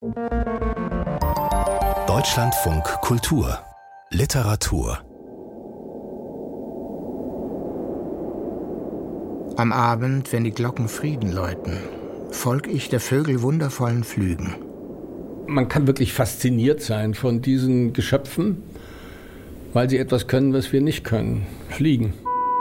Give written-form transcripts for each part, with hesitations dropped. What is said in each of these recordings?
Deutschlandfunk Kultur Literatur. Am Abend, wenn die Glocken Frieden läuten, folg ich der Vögel wundervollen Flügen. Man kann wirklich fasziniert sein von diesen Geschöpfen, weil sie etwas können, was wir nicht können: fliegen.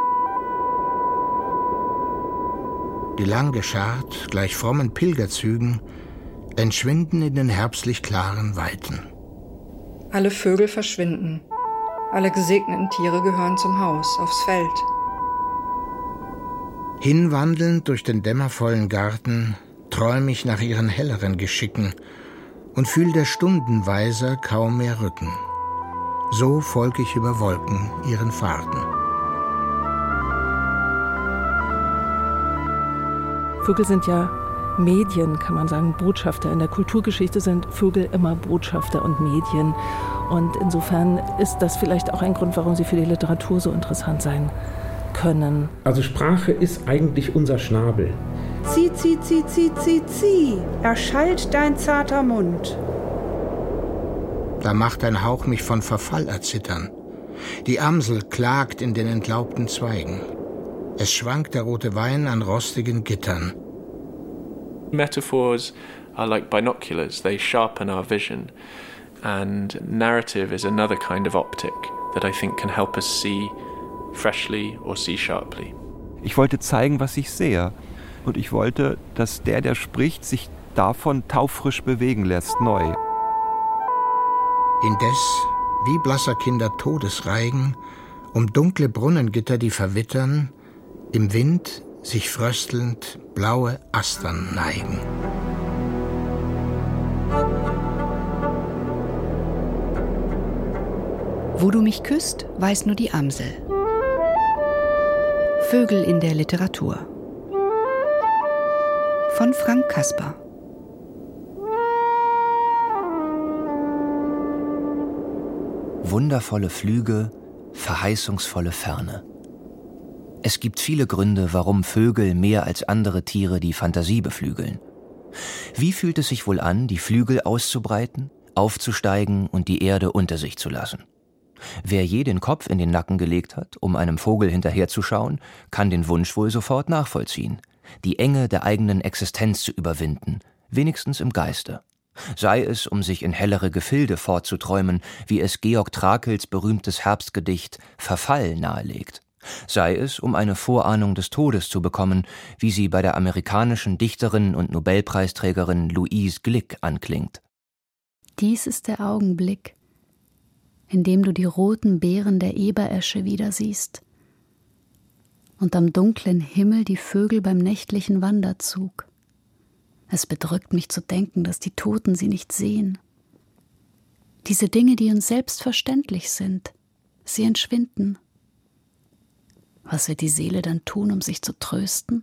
Die lang geschart, gleich frommen Pilgerzügen, entschwinden in den herbstlich klaren Weiten. Alle Vögel verschwinden. Alle gesegneten Tiere gehören zum Haus, aufs Feld. Hinwandelnd durch den dämmervollen Garten träum ich nach ihren helleren Geschicken und fühl der Stundenweiser kaum mehr rücken. So folg ich über Wolken ihren Fahrten. Vögel sind ja Medien, kann man sagen, Botschafter. In der Kulturgeschichte sind Vögel immer Botschafter und Medien. Und insofern ist das vielleicht auch ein Grund, warum sie für die Literatur so interessant sein können. Also Sprache ist eigentlich unser Schnabel. Zieh, zieh, zieh, zieh, zieh, zieh, erschallt dein zarter Mund. Da macht ein Hauch mich von Verfall erzittern. Die Amsel klagt in den entlaubten Zweigen. Es schwankt der rote Wein an rostigen Gittern. Metaphors are like binoculars, they sharpen our vision. And narrative is another kind of optic that I think can help us see freshly or see sharply. Ich wollte zeigen, was ich sehe. Und ich wollte, dass der spricht, sich davon taufrisch bewegen lässt, neu. Indes, wie blasser Kinder Todesreigen, um dunkle Brunnengitter, die verwittern, im Wind sich fröstelnd blaue Astern neigen. Wo du mich küsst, weiß nur die Amsel. Vögel in der Literatur von Frank Kasper. Wundervolle Flüge, verheißungsvolle Ferne. Es gibt viele Gründe, warum Vögel mehr als andere Tiere die Fantasie beflügeln. Wie fühlt es sich wohl an, die Flügel auszubreiten, aufzusteigen und die Erde unter sich zu lassen? Wer je den Kopf in den Nacken gelegt hat, um einem Vogel hinterherzuschauen, kann den Wunsch wohl sofort nachvollziehen, die Enge der eigenen Existenz zu überwinden, wenigstens im Geiste. Sei es, um sich in hellere Gefilde fortzuträumen, wie es Georg Trakls berühmtes Herbstgedicht »Verfall« nahelegt. Sei es, um eine Vorahnung des Todes zu bekommen, wie sie bei der amerikanischen Dichterin und Nobelpreisträgerin Louise Glück anklingt. Dies ist der Augenblick, in dem du die roten Beeren der Eberesche wieder siehst und am dunklen Himmel die Vögel beim nächtlichen Wanderzug. Es bedrückt mich zu denken, dass die Toten sie nicht sehen. Diese Dinge, die uns selbstverständlich sind, sie entschwinden. Was wird die Seele dann tun, um sich zu trösten?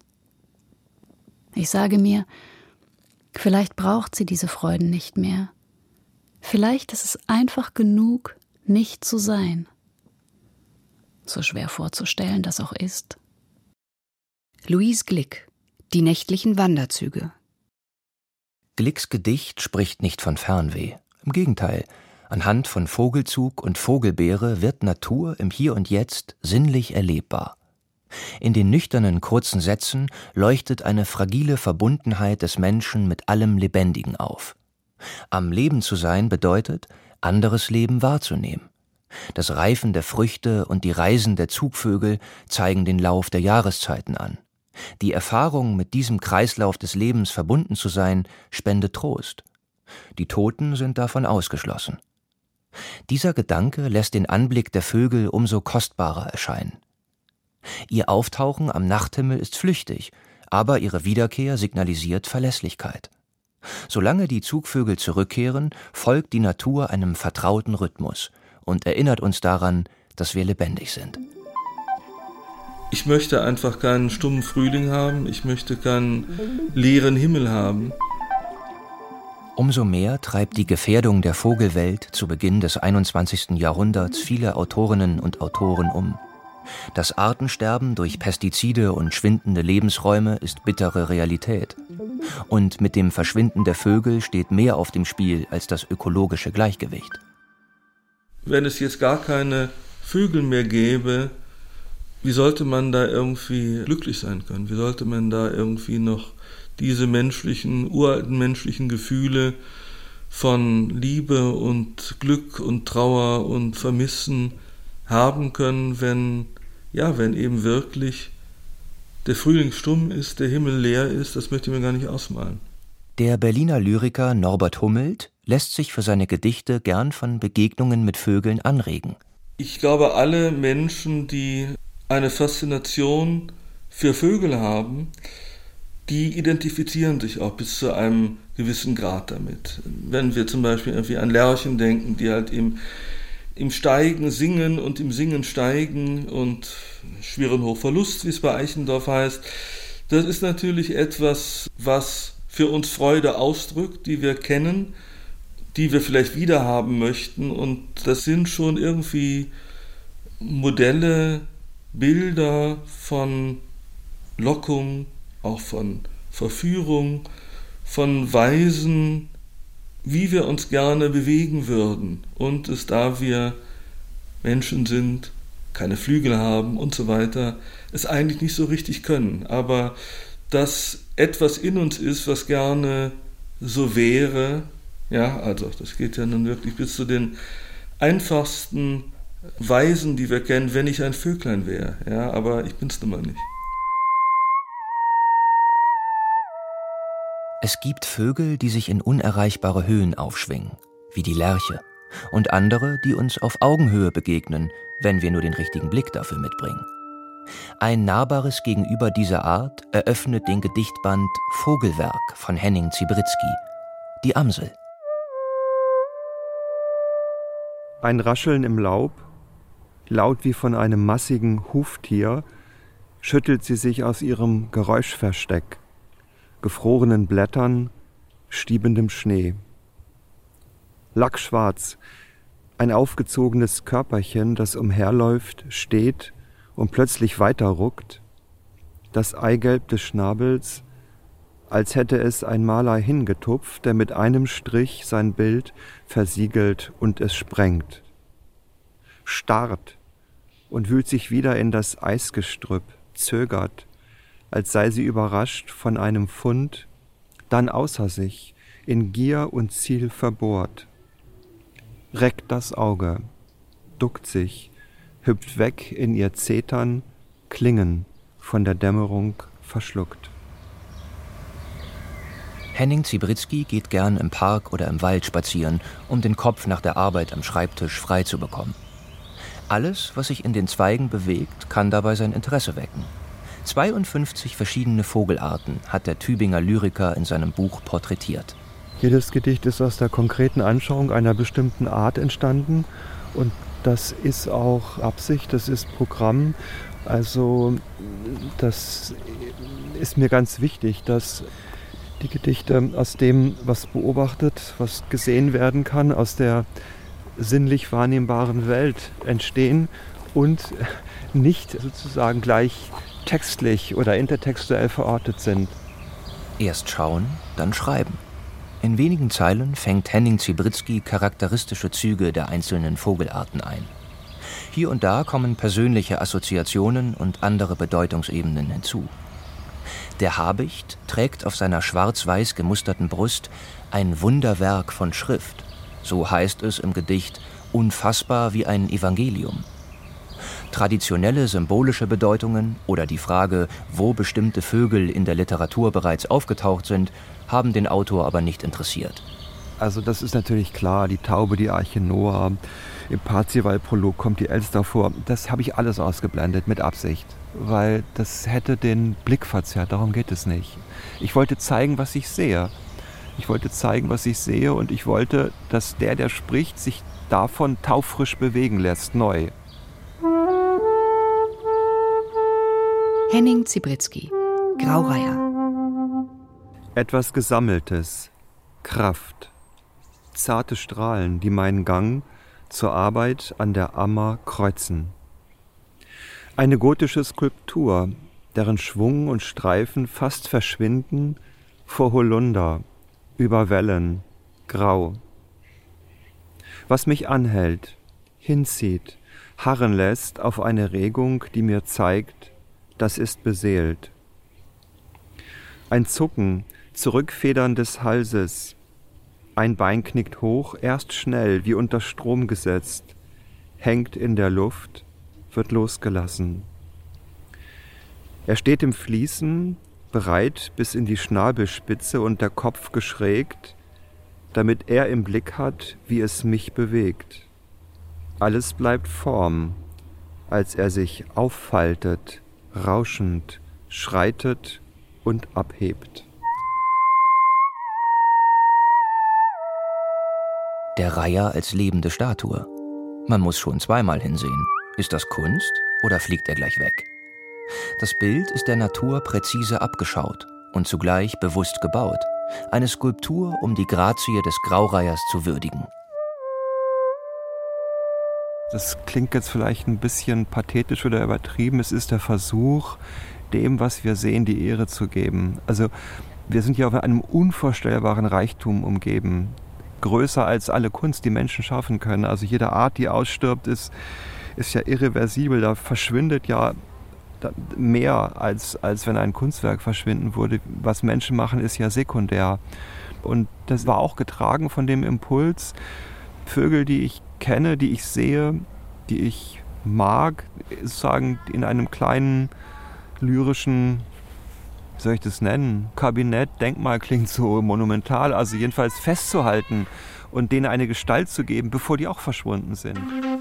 Ich sage mir, vielleicht braucht sie diese Freuden nicht mehr. Vielleicht ist es einfach genug, nicht zu sein. So schwer vorzustellen das auch ist. Louise Glück, Die nächtlichen Wanderzüge. Glicks Gedicht spricht nicht von Fernweh. Im Gegenteil, anhand von Vogelzug und Vogelbeere wird Natur im Hier und Jetzt sinnlich erlebbar. In den nüchternen, kurzen Sätzen leuchtet eine fragile Verbundenheit des Menschen mit allem Lebendigen auf. Am Leben zu sein bedeutet, anderes Leben wahrzunehmen. Das Reifen der Früchte und die Reisen der Zugvögel zeigen den Lauf der Jahreszeiten an. Die Erfahrung, mit diesem Kreislauf des Lebens verbunden zu sein, spendet Trost. Die Toten sind davon ausgeschlossen. Dieser Gedanke lässt den Anblick der Vögel umso kostbarer erscheinen. Ihr Auftauchen am Nachthimmel ist flüchtig, aber ihre Wiederkehr signalisiert Verlässlichkeit. Solange die Zugvögel zurückkehren, folgt die Natur einem vertrauten Rhythmus und erinnert uns daran, dass wir lebendig sind. Ich möchte einfach keinen stummen Frühling haben, ich möchte keinen leeren Himmel haben. Umso mehr treibt die Gefährdung der Vogelwelt zu Beginn des 21. Jahrhunderts viele Autorinnen und Autoren um. Das Artensterben durch Pestizide und schwindende Lebensräume ist bittere Realität. Und mit dem Verschwinden der Vögel steht mehr auf dem Spiel als das ökologische Gleichgewicht. Wenn es jetzt gar keine Vögel mehr gäbe, wie sollte man da irgendwie glücklich sein können? Wie sollte man da irgendwie noch diese uralten menschlichen Gefühle von Liebe und Glück und Trauer und Vermissen haben können, wenn eben wirklich der Frühling stumm ist, der Himmel leer ist? Das möchte ich mir gar nicht ausmalen. Der Berliner Lyriker Norbert Hummelt lässt sich für seine Gedichte gern von Begegnungen mit Vögeln anregen. Ich glaube, alle Menschen, die eine Faszination für Vögel haben, die identifizieren sich auch bis zu einem gewissen Grad damit. Wenn wir zum Beispiel irgendwie an Lerchen denken, die halt im Steigen singen und im Singen steigen und schweren Hochverlust, wie es bei Eichendorff heißt, das ist natürlich etwas, was für uns Freude ausdrückt, die wir kennen, die wir vielleicht wiederhaben möchten, und das sind schon irgendwie Modelle, Bilder von Lockung, auch von Verführung, von Weisen, wie wir uns gerne bewegen würden, und es, da wir Menschen sind, keine Flügel haben und so weiter, es eigentlich nicht so richtig können, aber dass etwas in uns ist, was gerne so wäre, ja, also das geht ja nun wirklich bis zu den einfachsten Weisen, die wir kennen, wenn ich ein Vöglein wäre, ja, aber ich bin's nun mal nicht. Es gibt Vögel, die sich in unerreichbare Höhen aufschwingen, wie die Lerche, und andere, die uns auf Augenhöhe begegnen, wenn wir nur den richtigen Blick dafür mitbringen. Ein nahbares Gegenüber dieser Art eröffnet den Gedichtband Vogelwerk von Henning Zibritzky, die Amsel. Ein Rascheln im Laub, laut wie von einem massigen Huftier, schüttelt sie sich aus ihrem Geräuschversteck, gefrorenen Blättern, stiebendem Schnee. Lackschwarz, ein aufgezogenes Körperchen, das umherläuft, steht und plötzlich weiterruckt, das Eigelb des Schnabels, als hätte es ein Maler hingetupft, der mit einem Strich sein Bild versiegelt und es sprengt. Starrt und wühlt sich wieder in das Eisgestrüpp, zögert, als sei sie überrascht von einem Fund, dann außer sich, in Gier und Ziel verbohrt. Reckt das Auge, duckt sich, hüpft weg in ihr Zetern, Klingen von der Dämmerung verschluckt. Henning Zibritzky geht gern im Park oder im Wald spazieren, um den Kopf nach der Arbeit am Schreibtisch frei zu bekommen. Alles, was sich in den Zweigen bewegt, kann dabei sein Interesse wecken. 52 verschiedene Vogelarten hat der Tübinger Lyriker in seinem Buch porträtiert. Jedes Gedicht ist aus der konkreten Anschauung einer bestimmten Art entstanden, und das ist auch Absicht, das ist Programm. Also das ist mir ganz wichtig, dass die Gedichte aus dem, was beobachtet, was gesehen werden kann, aus der sinnlich wahrnehmbaren Welt entstehen und nicht sozusagen gleich textlich oder intertextuell verortet sind. Erst schauen, dann schreiben. In wenigen Zeilen fängt Henning Zibritzky charakteristische Züge der einzelnen Vogelarten ein. Hier und da kommen persönliche Assoziationen und andere Bedeutungsebenen hinzu. Der Habicht trägt auf seiner schwarz-weiß gemusterten Brust ein Wunderwerk von Schrift. So heißt es im Gedicht Unfassbar wie ein Evangelium. Traditionelle symbolische Bedeutungen oder die Frage, wo bestimmte Vögel in der Literatur bereits aufgetaucht sind, haben den Autor aber nicht interessiert. Also das ist natürlich klar, die Taube, die Arche Noah, im Parzival-Prolog kommt die Elster vor. Das habe ich alles ausgeblendet mit Absicht, weil das hätte den Blick verzerrt, darum geht es nicht. Ich wollte zeigen, was ich sehe. Und ich wollte, dass der spricht, sich davon taufrisch bewegen lässt, neu. Henning Zibritzky, Graureiher. Etwas Gesammeltes, Kraft, zarte Strahlen, die meinen Gang zur Arbeit an der Ammer kreuzen. Eine gotische Skulptur, deren Schwung und Streifen fast verschwinden vor Holunder, über Wellen, grau. Was mich anhält, hinzieht, harren lässt auf eine Regung, die mir zeigt, das ist beseelt. Ein Zucken, Zurückfedern des Halses, ein Bein knickt hoch, erst schnell, wie unter Strom gesetzt, hängt in der Luft, wird losgelassen. Er steht im Fließen, bereit bis in die Schnabelspitze und der Kopf geschrägt, damit er im Blick hat, wie es mich bewegt. Alles bleibt Form, als er sich auffaltet, rauschend, schreitet und abhebt. Der Reiher als lebende Statue. Man muss schon zweimal hinsehen. Ist das Kunst oder fliegt er gleich weg? Das Bild ist der Natur präzise abgeschaut und zugleich bewusst gebaut. Eine Skulptur, um die Grazie des Graureihers zu würdigen. Das klingt jetzt vielleicht ein bisschen pathetisch oder übertrieben. Es ist der Versuch, dem, was wir sehen, die Ehre zu geben. Also wir sind hier auf einem unvorstellbaren Reichtum umgeben. Größer als alle Kunst, die Menschen schaffen können. Also jede Art, die ausstirbt, ist ja irreversibel. Da verschwindet ja mehr, als wenn ein Kunstwerk verschwinden würde. Was Menschen machen, ist ja sekundär. Und das war auch getragen von dem Impuls, Vögel, die ich kenne, die ich sehe, die ich mag, sozusagen in einem kleinen lyrischen, wie soll ich das nennen, Kabinett, Denkmal klingt so monumental, also jedenfalls festzuhalten und denen eine Gestalt zu geben, bevor die auch verschwunden sind.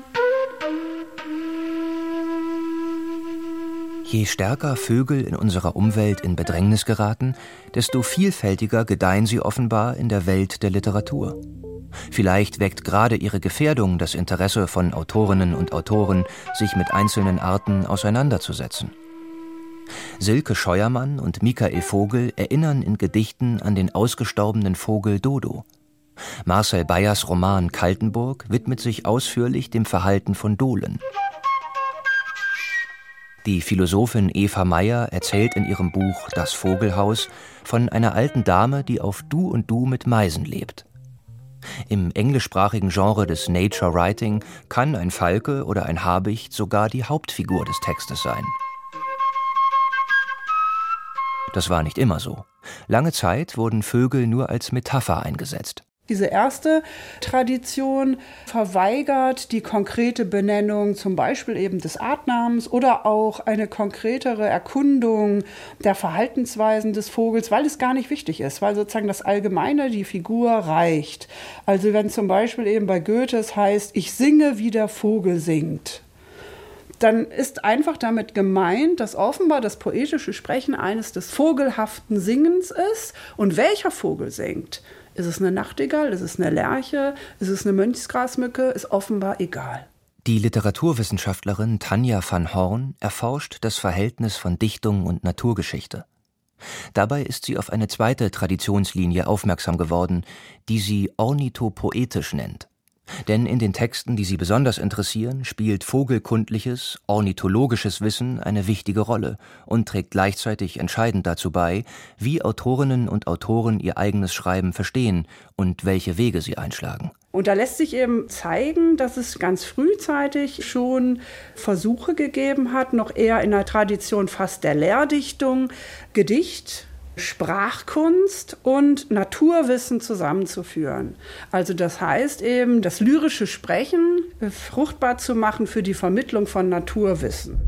Je stärker Vögel in unserer Umwelt in Bedrängnis geraten, desto vielfältiger gedeihen sie offenbar in der Welt der Literatur. Vielleicht weckt gerade ihre Gefährdung das Interesse von Autorinnen und Autoren, sich mit einzelnen Arten auseinanderzusetzen. Silke Scheuermann und Michael Vogel erinnern in Gedichten an den ausgestorbenen Vogel Dodo. Marcel Beyers Roman Kaltenburg widmet sich ausführlich dem Verhalten von Dohlen. Die Philosophin Eva Meyer erzählt in ihrem Buch Das Vogelhaus von einer alten Dame, die auf Du und Du mit Meisen lebt. Im englischsprachigen Genre des Nature Writing kann ein Falke oder ein Habicht sogar die Hauptfigur des Textes sein. Das war nicht immer so. Lange Zeit wurden Vögel nur als Metapher eingesetzt. Diese erste Tradition verweigert die konkrete Benennung zum Beispiel eben des Artnamens oder auch eine konkretere Erkundung der Verhaltensweisen des Vogels, weil es gar nicht wichtig ist, weil sozusagen das Allgemeine, die Figur reicht. Also wenn zum Beispiel eben bei Goethe es heißt, ich singe, wie der Vogel singt, dann ist einfach damit gemeint, dass offenbar das poetische Sprechen eines des vogelhaften Singens ist. Und welcher Vogel singt? Ist es eine Nachtigall? Ist es eine Lerche? Ist es eine Mönchsgrasmücke? Ist offenbar egal. Die Literaturwissenschaftlerin Tanja van Horn erforscht das Verhältnis von Dichtung und Naturgeschichte. Dabei ist sie auf eine zweite Traditionslinie aufmerksam geworden, die sie ornithopoetisch nennt. Denn in den Texten, die sie besonders interessieren, spielt vogelkundliches, ornithologisches Wissen eine wichtige Rolle und trägt gleichzeitig entscheidend dazu bei, wie Autorinnen und Autoren ihr eigenes Schreiben verstehen und welche Wege sie einschlagen. Und da lässt sich eben zeigen, dass es ganz frühzeitig schon Versuche gegeben hat, noch eher in der Tradition fast der Lehrdichtung, Gedicht, Sprachkunst und Naturwissen zusammenzuführen. Also das heißt eben, das lyrische Sprechen fruchtbar zu machen für die Vermittlung von Naturwissen.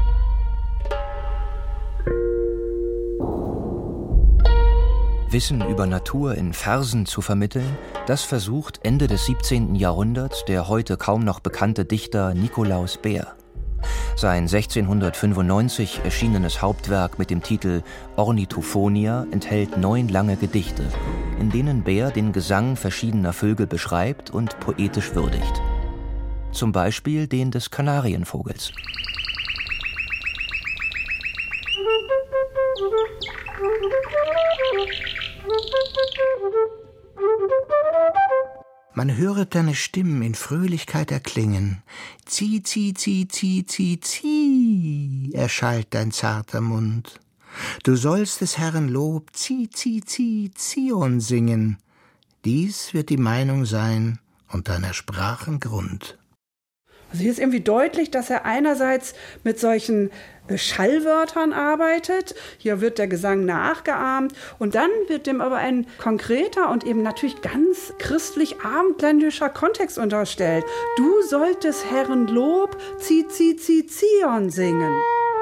Wissen über Natur in Versen zu vermitteln, das versucht Ende des 17. Jahrhunderts der heute kaum noch bekannte Dichter Nikolaus Beer. Sein 1695 erschienenes Hauptwerk mit dem Titel Ornithophonia enthält 9 lange Gedichte, in denen Beer den Gesang verschiedener Vögel beschreibt und poetisch würdigt. Zum Beispiel den des Kanarienvogels. Man höret deine Stimmen in Fröhlichkeit erklingen. Zieh, zieh, zieh, zieh, zieh, zieh, erschallt dein zarter Mund. Du sollst des Herrn Lob, Zion singen. Dies wird die Meinung sein und deiner Sprachen Grund. Also hier ist irgendwie deutlich, dass er einerseits mit solchen Schallwörtern arbeitet. Hier wird der Gesang nachgeahmt und dann wird dem aber ein konkreter und eben natürlich ganz christlich-abendländischer Kontext unterstellt. Du solltest Herrn Lob, Zion singen.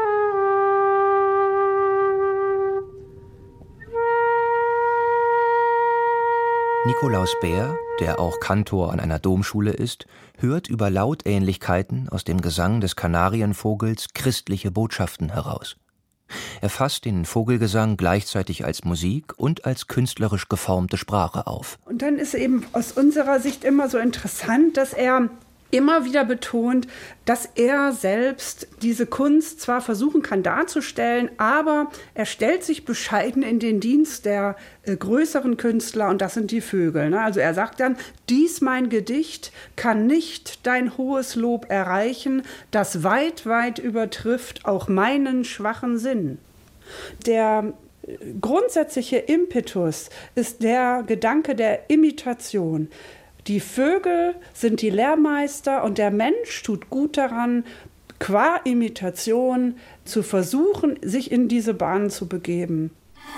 Nikolaus Bär, der auch Kantor an einer Domschule ist, hört über Lautähnlichkeiten aus dem Gesang des Kanarienvogels christliche Botschaften heraus. Er fasst den Vogelgesang gleichzeitig als Musik und als künstlerisch geformte Sprache auf. Und dann ist eben aus unserer Sicht immer so interessant, dass er immer wieder betont, dass er selbst diese Kunst zwar versuchen kann darzustellen, aber er stellt sich bescheiden in den Dienst der größeren Künstler, und das sind die Vögel. Ne? Also er sagt dann, dies mein Gedicht kann nicht dein hohes Lob erreichen, das weit, weit übertrifft auch meinen schwachen Sinn. Der grundsätzliche Impetus ist der Gedanke der Imitation. Die Vögel sind die Lehrmeister und der Mensch tut gut daran, qua Imitation zu versuchen, sich in diese Bahnen zu begeben.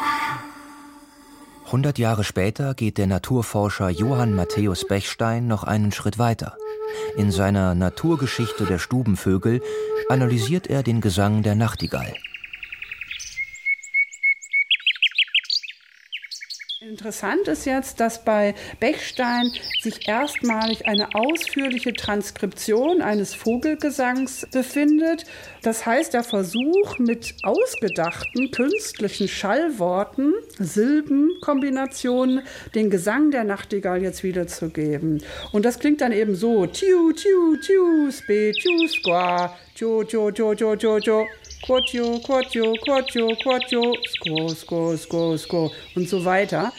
100 Jahre später geht der Naturforscher Johann Matthäus Bechstein noch einen Schritt weiter. In seiner Naturgeschichte der Stubenvögel analysiert er den Gesang der Nachtigall. Interessant ist jetzt, dass bei Bechstein sich erstmalig eine ausführliche Transkription eines Vogelgesangs befindet. Das heißt, der Versuch, mit ausgedachten künstlichen Schallworten, Silbenkombinationen, den Gesang der Nachtigall jetzt wiederzugeben. Und das klingt dann eben so: tiu, tiu, tiu, spe, tiu, squa, jo, jo, jo, jo, jo, jo. Quotio, quotio, quotio, quotio, sco, sco, sco, sco und so weiter.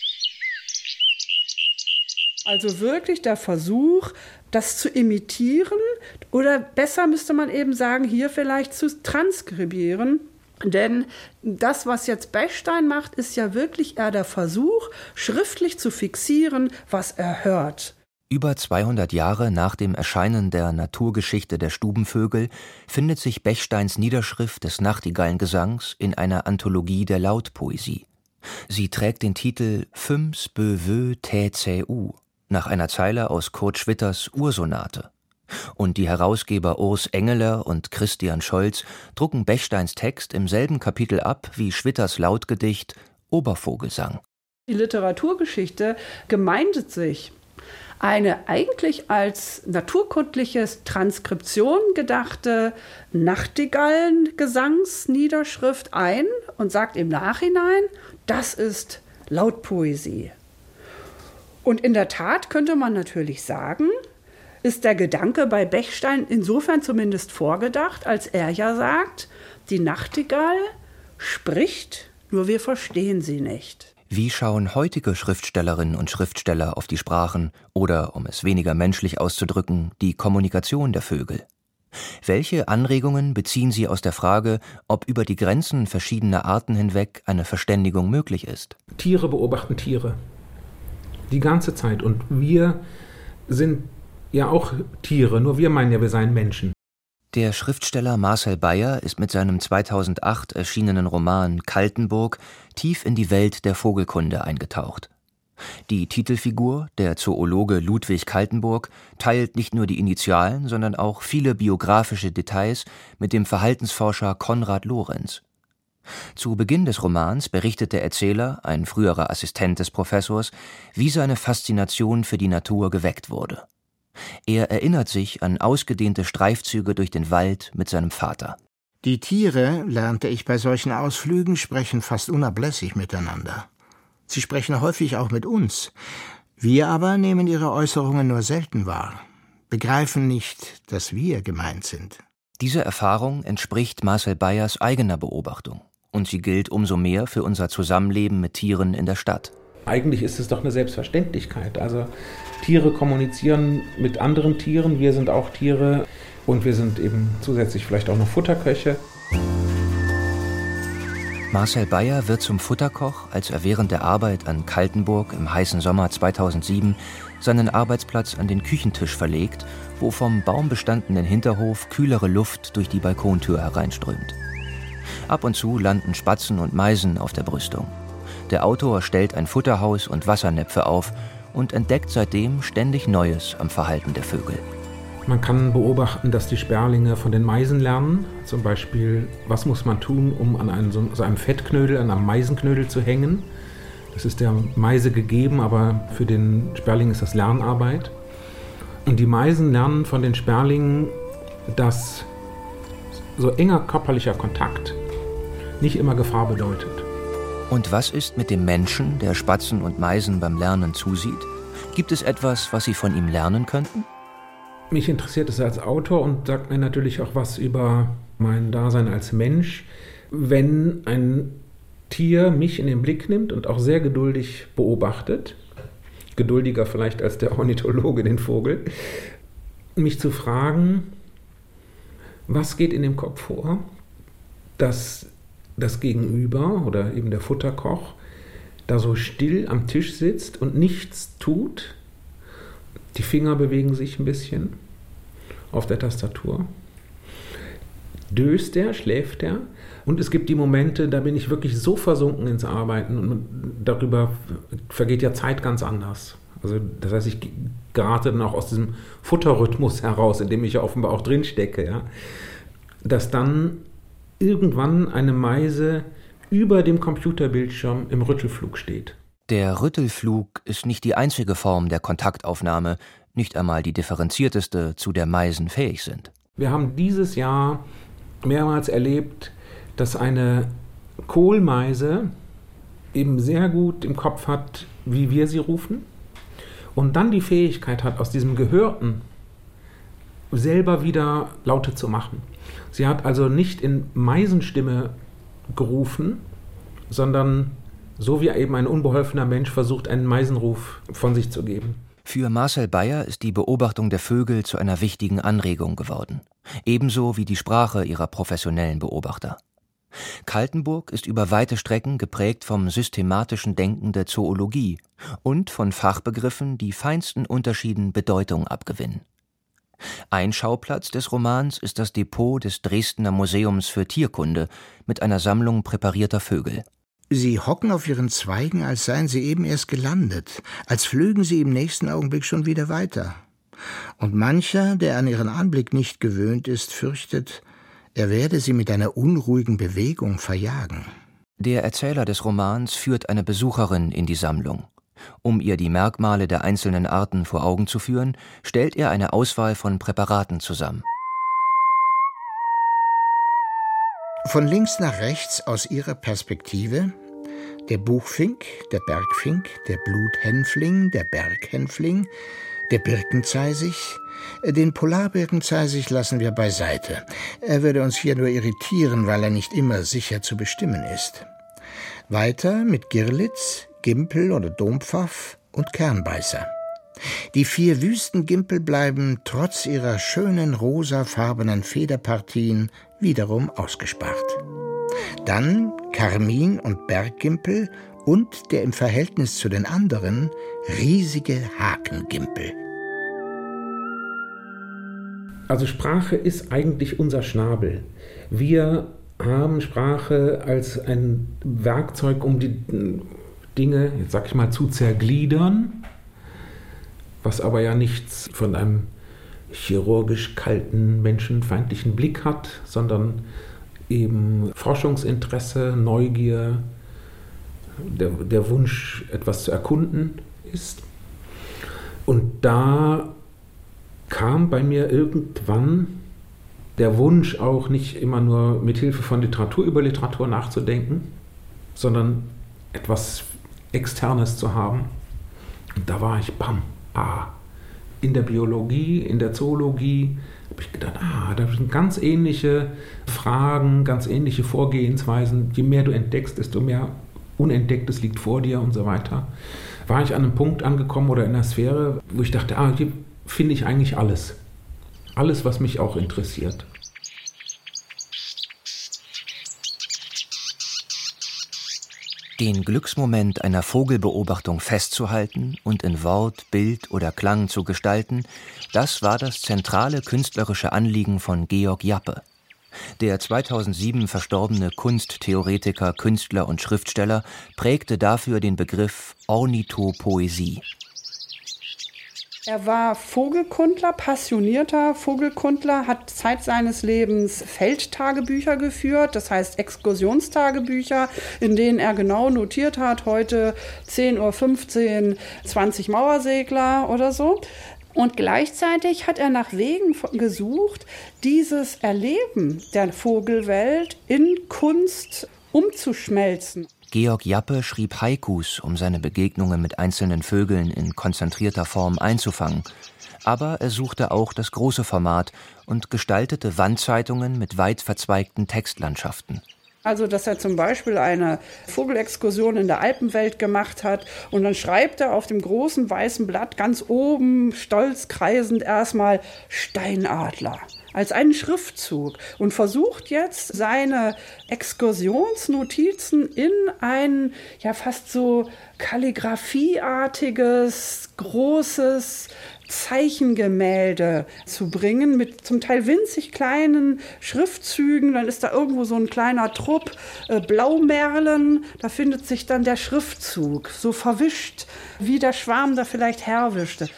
Also wirklich der Versuch, das zu imitieren, oder besser müsste man eben sagen, hier vielleicht zu transkribieren. Denn das, was jetzt Bechstein macht, ist ja wirklich eher der Versuch, schriftlich zu fixieren, was er hört. Über 200 Jahre nach dem Erscheinen der Naturgeschichte der Stubenvögel findet sich Bechsteins Niederschrift des Nachtigallengesangs in einer Anthologie der Lautpoesie. Sie trägt den Titel Fünfs Bövö Täzäu, nach einer Zeile aus Kurt Schwitters Ursonate. Und die Herausgeber Urs Engeler und Christian Scholz drucken Bechsteins Text im selben Kapitel ab wie Schwitters Lautgedicht Obervogelsang. Die Literaturgeschichte gemeindet sich eine eigentlich als naturkundliches Transkription gedachte Nachtigallengesangsniederschrift ein und sagt im Nachhinein, das ist Lautpoesie. Und in der Tat könnte man natürlich sagen, ist der Gedanke bei Bechstein insofern zumindest vorgedacht, als er ja sagt, die Nachtigall spricht, nur wir verstehen sie nicht. Wie schauen heutige Schriftstellerinnen und Schriftsteller auf die Sprachen oder, um es weniger menschlich auszudrücken, die Kommunikation der Vögel? Welche Anregungen beziehen sie aus der Frage, ob über die Grenzen verschiedener Arten hinweg eine Verständigung möglich ist? Tiere beobachten Tiere. Die ganze Zeit. Und wir sind ja auch Tiere, nur wir meinen ja, wir seien Menschen. Der Schriftsteller Marcel Beyer ist mit seinem 2008 erschienenen Roman Kaltenburg tief in die Welt der Vogelkunde eingetaucht. Die Titelfigur, der Zoologe Ludwig Kaltenburg, teilt nicht nur die Initialen, sondern auch viele biografische Details mit dem Verhaltensforscher Konrad Lorenz. Zu Beginn des Romans berichtet der Erzähler, ein früherer Assistent des Professors, wie seine Faszination für die Natur geweckt wurde. Er erinnert sich an ausgedehnte Streifzüge durch den Wald mit seinem Vater. Die Tiere, lernte ich bei solchen Ausflügen, sprechen fast unablässig miteinander. Sie sprechen häufig auch mit uns. Wir aber nehmen ihre Äußerungen nur selten wahr, begreifen nicht, dass wir gemeint sind. Diese Erfahrung entspricht Marcel Beyers eigener Beobachtung. Und sie gilt umso mehr für unser Zusammenleben mit Tieren in der Stadt. Eigentlich ist es doch eine Selbstverständlichkeit. Also Tiere kommunizieren mit anderen Tieren, wir sind auch Tiere und wir sind eben zusätzlich vielleicht auch noch Futterköche. Marcel Beyer wird zum Futterkoch, als er während der Arbeit an Kaltenburg im heißen Sommer 2007 seinen Arbeitsplatz an den Küchentisch verlegt, wo vom baumbestandenen Hinterhof kühlere Luft durch die Balkontür hereinströmt. Ab und zu landen Spatzen und Meisen auf der Brüstung. Der Autor stellt ein Futterhaus und Wassernäpfe auf und entdeckt seitdem ständig Neues am Verhalten der Vögel. Man kann beobachten, dass die Sperlinge von den Meisen lernen. Zum Beispiel, was muss man tun, um an einem Fettknödel, an einem Meisenknödel zu hängen. Das ist der Meise gegeben, aber für den Sperling ist das Lernarbeit. Und die Meisen lernen von den Sperlingen, dass so enger körperlicher Kontakt nicht immer Gefahr bedeutet. Und was ist mit dem Menschen, der Spatzen und Meisen beim Lernen zusieht? Gibt es etwas, was sie von ihm lernen könnten? Mich interessiert es als Autor und sagt mir natürlich auch was über mein Dasein als Mensch, wenn ein Tier mich in den Blick nimmt und auch sehr geduldig beobachtet, geduldiger vielleicht als der Ornithologe den Vogel, mich zu fragen, was geht in dem Kopf vor, dass das Gegenüber oder eben der Futterkoch da so still am Tisch sitzt und nichts tut. Die Finger bewegen sich ein bisschen auf der Tastatur. Döst er, schläft er? Und es gibt die Momente, da bin ich wirklich so versunken ins Arbeiten und darüber vergeht ja Zeit ganz anders. Also das heißt, ich gerate dann auch aus diesem Futterrhythmus heraus, in dem ich ja offenbar auch drinstecke, ja? Dass dann irgendwann eine Meise über dem Computerbildschirm im Rüttelflug steht. Der Rüttelflug ist nicht die einzige Form der Kontaktaufnahme, nicht einmal die differenzierteste, zu der Meisen fähig sind. Wir haben dieses Jahr mehrmals erlebt, dass eine Kohlmeise eben sehr gut im Kopf hat, wie wir sie rufen, und dann die Fähigkeit hat, aus diesem Gehörten selber wieder Laute zu machen. Sie hat also nicht in Meisenstimme gerufen, sondern so wie eben ein unbeholfener Mensch versucht, einen Meisenruf von sich zu geben. Für Marcel Beyer ist die Beobachtung der Vögel zu einer wichtigen Anregung geworden. Ebenso wie die Sprache ihrer professionellen Beobachter. Kaltenburg ist über weite Strecken geprägt vom systematischen Denken der Zoologie und von Fachbegriffen, die feinsten Unterschieden Bedeutung abgewinnen. Ein Schauplatz des Romans ist das Depot des Dresdner Museums für Tierkunde mit einer Sammlung präparierter Vögel. Sie hocken auf ihren Zweigen, als seien sie eben erst gelandet, als flögen sie im nächsten Augenblick schon wieder weiter. Und mancher, der an ihren Anblick nicht gewöhnt ist, fürchtet, er werde sie mit einer unruhigen Bewegung verjagen. Der Erzähler des Romans führt eine Besucherin in die Sammlung. Um ihr die Merkmale der einzelnen Arten vor Augen zu führen, stellt er eine Auswahl von Präparaten zusammen. Von links nach rechts aus ihrer Perspektive der Buchfink, der Bergfink, der Bluthänfling, der Berghänfling, der Birkenzeisig. Den Polarbirkenzeisig lassen wir beiseite. Er würde uns hier nur irritieren, weil er nicht immer sicher zu bestimmen ist. Weiter mit Girlitz, Gimpel oder Dompfaff und Kernbeißer. Die 4 Wüstengimpel bleiben trotz ihrer schönen rosafarbenen Federpartien wiederum ausgespart. Dann Karmin und Berggimpel und der im Verhältnis zu den anderen riesige Hakengimpel. Also Sprache ist eigentlich unser Schnabel. Wir haben Sprache als ein Werkzeug, um die Dinge, jetzt sag ich mal, zu zergliedern, was aber ja nichts von einem chirurgisch kalten, menschenfeindlichen Blick hat, sondern eben Forschungsinteresse, Neugier, der Wunsch, etwas zu erkunden ist. Und da kam bei mir irgendwann der Wunsch, auch nicht immer nur mit Hilfe von Literatur über Literatur nachzudenken, sondern etwas Externes zu haben. Und da war ich, in der Biologie, in der Zoologie, habe ich gedacht, da sind ganz ähnliche Fragen, ganz ähnliche Vorgehensweisen. Je mehr du entdeckst, desto mehr Unentdecktes liegt vor dir und so weiter. War ich an einem Punkt angekommen oder in einer Sphäre, wo ich dachte, hier finde ich eigentlich alles. Alles, was mich auch interessiert. Den Glücksmoment einer Vogelbeobachtung festzuhalten und in Wort, Bild oder Klang zu gestalten, das war das zentrale künstlerische Anliegen von Georg Jappe. Der 2007 verstorbene Kunsttheoretiker, Künstler und Schriftsteller prägte dafür den Begriff Ornithopoesie. Er war Vogelkundler, passionierter Vogelkundler, hat Zeit seines Lebens Feldtagebücher geführt, das heißt Exkursionstagebücher, in denen er genau notiert hat, heute 10:15 Uhr 20 Mauersegler oder so. Und gleichzeitig hat er nach Wegen gesucht, dieses Erleben der Vogelwelt in Kunst umzuschmelzen. Georg Jappe schrieb Haikus, um seine Begegnungen mit einzelnen Vögeln in konzentrierter Form einzufangen. Aber er suchte auch das große Format und gestaltete Wandzeitungen mit weit verzweigten Textlandschaften. Also, dass er zum Beispiel eine Vogelexkursion in der Alpenwelt gemacht hat und dann schreibt er auf dem großen weißen Blatt ganz oben, stolz kreisend erstmal Steinadler als einen Schriftzug und versucht jetzt seine Exkursionsnotizen in ein ja fast so kalligraphieartiges, großes Zeichengemälde zu bringen, mit zum Teil winzig kleinen Schriftzügen. Dann ist da irgendwo so ein kleiner Trupp Blaumerlen, da findet sich dann der Schriftzug, so verwischt, wie der Schwarm da vielleicht herwischte.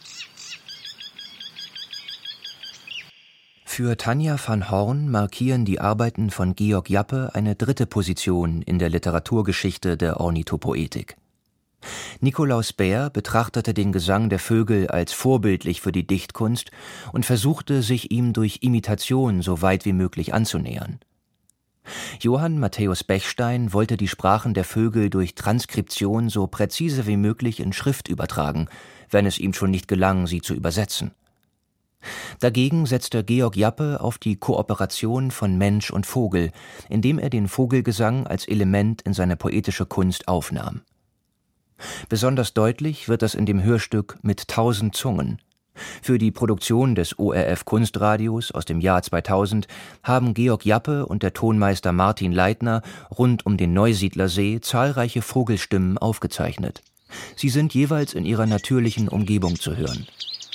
Für Tanja van Horn markieren die Arbeiten von Georg Jappe eine dritte Position in der Literaturgeschichte der Ornithopoetik. Nikolaus Baer betrachtete den Gesang der Vögel als vorbildlich für die Dichtkunst und versuchte, sich ihm durch Imitation so weit wie möglich anzunähern. Johann Matthäus Bechstein wollte die Sprachen der Vögel durch Transkription so präzise wie möglich in Schrift übertragen, wenn es ihm schon nicht gelang, sie zu übersetzen. Dagegen setzte Georg Jappe auf die Kooperation von Mensch und Vogel, indem er den Vogelgesang als Element in seine poetische Kunst aufnahm. Besonders deutlich wird das in dem Hörstück Mit 1000 Zungen. Für die Produktion des ORF Kunstradios aus dem Jahr 2000 haben Georg Jappe und der Tonmeister Martin Leitner rund um den Neusiedlersee zahlreiche Vogelstimmen aufgezeichnet. Sie sind jeweils in ihrer natürlichen Umgebung zu hören.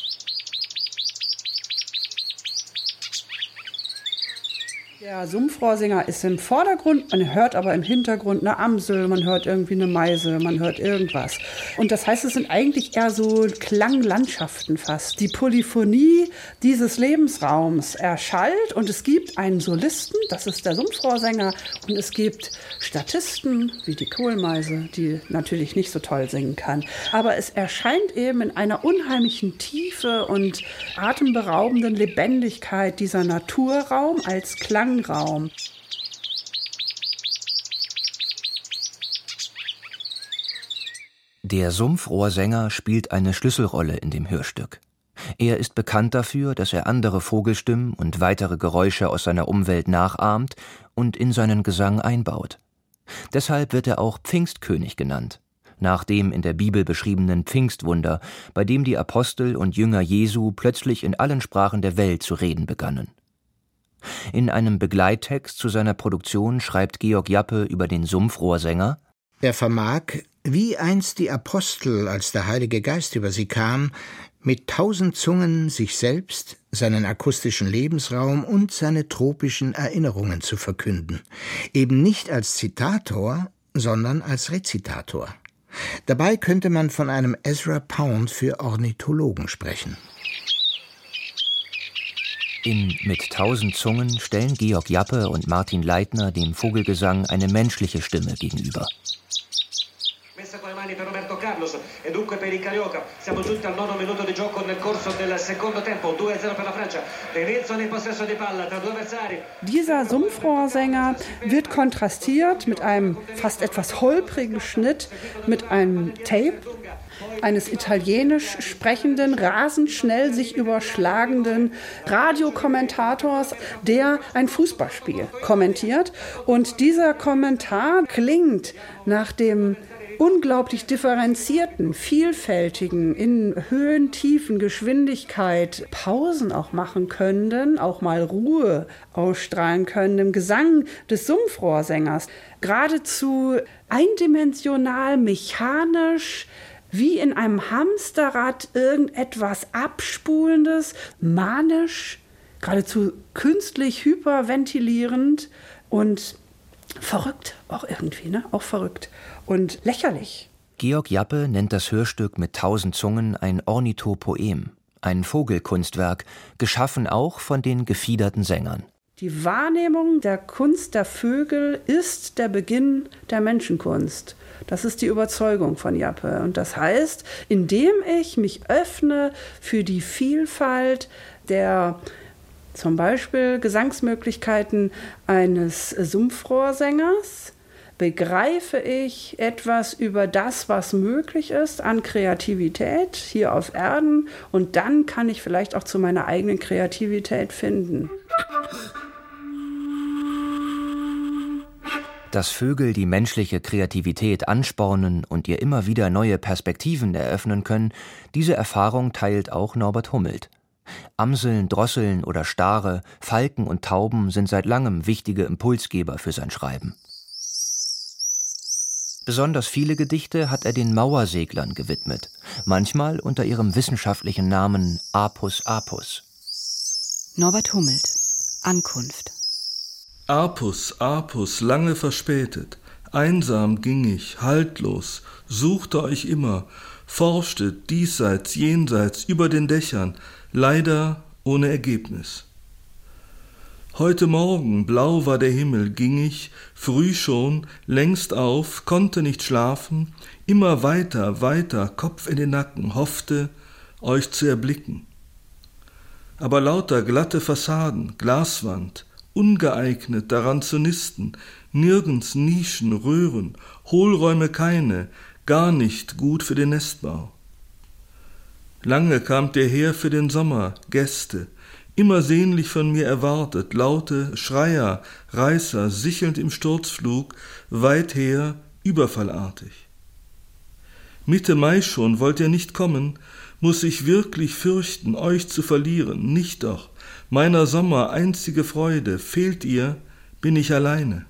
Der Sumpfrohrsänger ist im Vordergrund, man hört aber im Hintergrund eine Amsel, man hört irgendwie eine Meise, man hört irgendwas. Und das heißt, es sind eigentlich eher so Klanglandschaften fast. Die Polyphonie dieses Lebensraums erschallt und es gibt einen Solisten, das ist der Sumpfrohrsänger, und es gibt Statisten wie die Kohlmeise, die natürlich nicht so toll singen kann. Aber es erscheint eben in einer unheimlichen Tiefe und atemberaubenden Lebendigkeit dieser Naturraum als Klangraum. Der Sumpfrohrsänger spielt eine Schlüsselrolle in dem Hörstück. Er ist bekannt dafür, dass er andere Vogelstimmen und weitere Geräusche aus seiner Umwelt nachahmt und in seinen Gesang einbaut. Deshalb wird er auch Pfingstkönig genannt, nach dem in der Bibel beschriebenen Pfingstwunder, bei dem die Apostel und Jünger Jesu plötzlich in allen Sprachen der Welt zu reden begannen. In einem Begleittext zu seiner Produktion schreibt Georg Jappe über den Sumpfrohrsänger: Er vermag, wie einst die Apostel, als der Heilige Geist über sie kam, mit 1000 Zungen sich selbst, seinen akustischen Lebensraum und seine tropischen Erinnerungen zu verkünden. Eben nicht als Zitator, sondern als Rezitator. Dabei könnte man von einem Ezra Pound für Ornithologen sprechen. In Mit 1000 Zungen stellen Georg Jappe und Martin Leitner dem Vogelgesang eine menschliche Stimme gegenüber. Dieser Sumpfrohrsänger wird kontrastiert mit einem fast etwas holprigen Schnitt, mit einem Tape eines italienisch sprechenden, rasend schnell sich überschlagenden Radiokommentators, der ein Fußballspiel kommentiert. Und dieser Kommentar klingt nach dem unglaublich differenzierten, vielfältigen, in Höhen, Tiefen, Geschwindigkeit Pausen auch machen können, auch mal Ruhe ausstrahlen können im Gesang des Sumpfrohrsängers. Geradezu eindimensional, mechanisch, wie in einem Hamsterrad irgendetwas Abspulendes, manisch, geradezu künstlich hyperventilierend und verrückt auch irgendwie, ne? Auch verrückt und lächerlich. Georg Jappe nennt das Hörstück mit 1000 Zungen ein Ornithopoem, ein Vogelkunstwerk, geschaffen auch von den gefiederten Sängern. Die Wahrnehmung der Kunst der Vögel ist der Beginn der Menschenkunst. Das ist die Überzeugung von Jappe. Und das heißt, indem ich mich öffne für die Vielfalt der zum Beispiel Gesangsmöglichkeiten eines Sumpfrohrsängers, begreife ich etwas über das, was möglich ist an Kreativität hier auf Erden, und dann kann ich vielleicht auch zu meiner eigenen Kreativität finden. Dass Vögel die menschliche Kreativität anspornen und ihr immer wieder neue Perspektiven eröffnen können, diese Erfahrung teilt auch Norbert Hummelt. Amseln, Drosseln oder Stare, Falken und Tauben sind seit langem wichtige Impulsgeber für sein Schreiben. Besonders viele Gedichte hat er den Mauerseglern gewidmet, manchmal unter ihrem wissenschaftlichen Namen Apus apus. Norbert Hummelt, Ankunft. Apus, Apus, lange verspätet, einsam ging ich, haltlos, suchte euch immer, forschte diesseits, jenseits, über den Dächern, leider ohne Ergebnis. Heute Morgen, blau war der Himmel, ging ich, früh schon, längst auf, konnte nicht schlafen, immer weiter, weiter, Kopf in den Nacken, hoffte, euch zu erblicken. Aber lauter glatte Fassaden, Glaswand, ungeeignet daran zu nisten, nirgends Nischen, Röhren, Hohlräume keine, gar nicht gut für den Nestbau. Lange kamt ihr her für den Sommer, Gäste, immer sehnlich von mir erwartet, laute Schreier, Reißer, sichelnd im Sturzflug, weit her, überfallartig. Mitte Mai schon wollt ihr nicht kommen, muß ich wirklich fürchten, euch zu verlieren, nicht doch, meiner Sommer einzige Freude, fehlt ihr, bin ich alleine.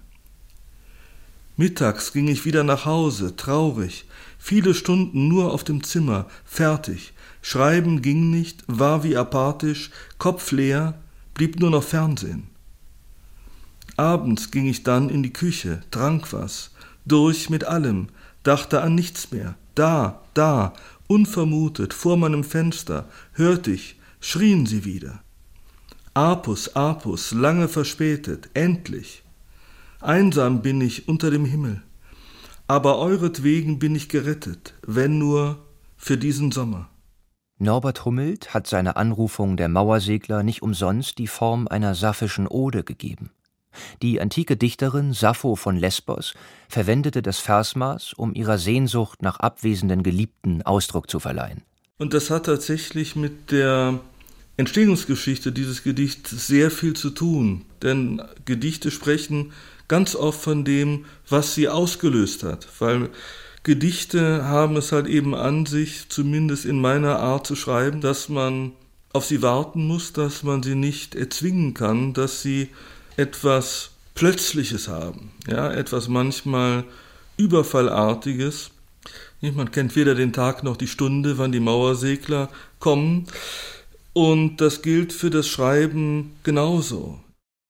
Mittags ging ich wieder nach Hause, traurig, viele Stunden nur auf dem Zimmer, fertig, Schreiben ging nicht, war wie apathisch, Kopf leer, blieb nur noch Fernsehen. Abends ging ich dann in die Küche, trank was, durch mit allem, dachte an nichts mehr, da, unvermutet, vor meinem Fenster, hört ich, schrien sie wieder. Apus, Apus, lange verspätet, endlich. Einsam bin ich unter dem Himmel, aber euretwegen bin ich gerettet, wenn nur für diesen Sommer. Norbert Hummelt hat seiner Anrufung der Mauersegler nicht umsonst die Form einer sapphischen Ode gegeben. Die antike Dichterin Sappho von Lesbos verwendete das Versmaß, um ihrer Sehnsucht nach abwesenden Geliebten Ausdruck zu verleihen. Und das hat tatsächlich mit der Entstehungsgeschichte dieses Gedichts sehr viel zu tun, denn Gedichte sprechen ganz oft von dem, was sie ausgelöst hat, weil Gedichte haben es halt eben an sich, zumindest in meiner Art zu schreiben, dass man auf sie warten muss, dass man sie nicht erzwingen kann, dass sie etwas Plötzliches haben, ja, etwas manchmal Überfallartiges. Man kennt weder den Tag noch die Stunde, wann die Mauersegler kommen, und das gilt für das Schreiben genauso.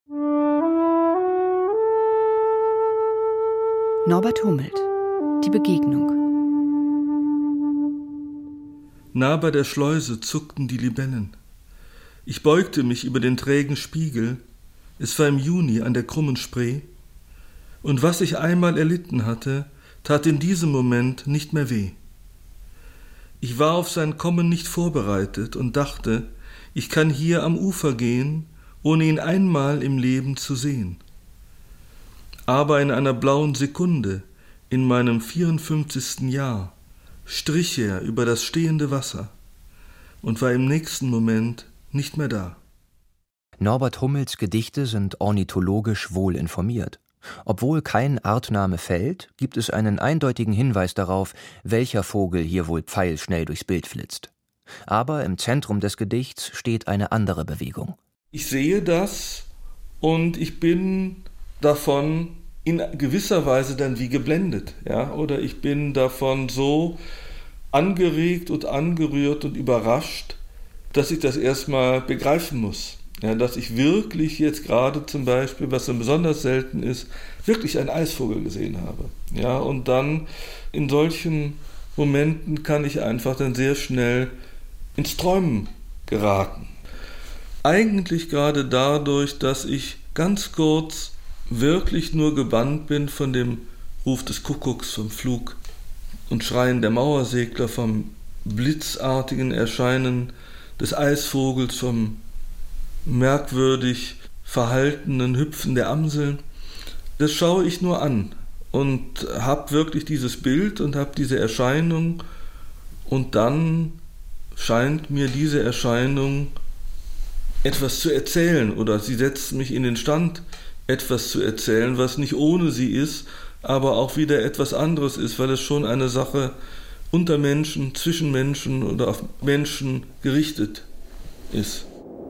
Norbert Hummelt, die Begegnung. Nah bei der Schleuse zuckten die Libellen. Ich beugte mich über den trägen Spiegel, es war im Juni an der krummen Spree, und was ich einmal erlitten hatte, tat in diesem Moment nicht mehr weh. Ich war auf sein Kommen nicht vorbereitet und dachte, ich kann hier am Ufer gehen, ohne ihn einmal im Leben zu sehen. Aber in einer blauen Sekunde, in meinem 54. Jahr, strich er über das stehende Wasser und war im nächsten Moment nicht mehr da. Norbert Hummelts Gedichte sind ornithologisch wohl informiert. Obwohl kein Artname fällt, gibt es einen eindeutigen Hinweis darauf, welcher Vogel hier wohl pfeilschnell durchs Bild flitzt. Aber im Zentrum des Gedichts steht eine andere Bewegung. Ich sehe das und ich bin davon in gewisser Weise dann wie geblendet. Ja? Oder ich bin davon so angeregt und angerührt und überrascht, dass ich das erstmal begreifen muss. Ja, dass ich wirklich jetzt gerade zum Beispiel, was dann besonders selten ist, wirklich einen Eisvogel gesehen habe. Ja, und dann in solchen Momenten kann ich einfach dann sehr schnell ins Träumen geraten. Eigentlich gerade dadurch, dass ich ganz kurz wirklich nur gebannt bin von dem Ruf des Kuckucks, vom Flug und Schreien der Mauersegler, vom blitzartigen Erscheinen des Eisvogels, vom merkwürdig verhaltenen Hüpfen der Amseln. Das schaue ich nur an und habe wirklich dieses Bild und habe diese Erscheinung, und dann scheint mir diese Erscheinung etwas zu erzählen, oder sie setzt mich in den Stand, etwas zu erzählen, was nicht ohne sie ist, aber auch wieder etwas anderes ist, weil es schon eine Sache unter Menschen, zwischen Menschen oder auf Menschen gerichtet ist.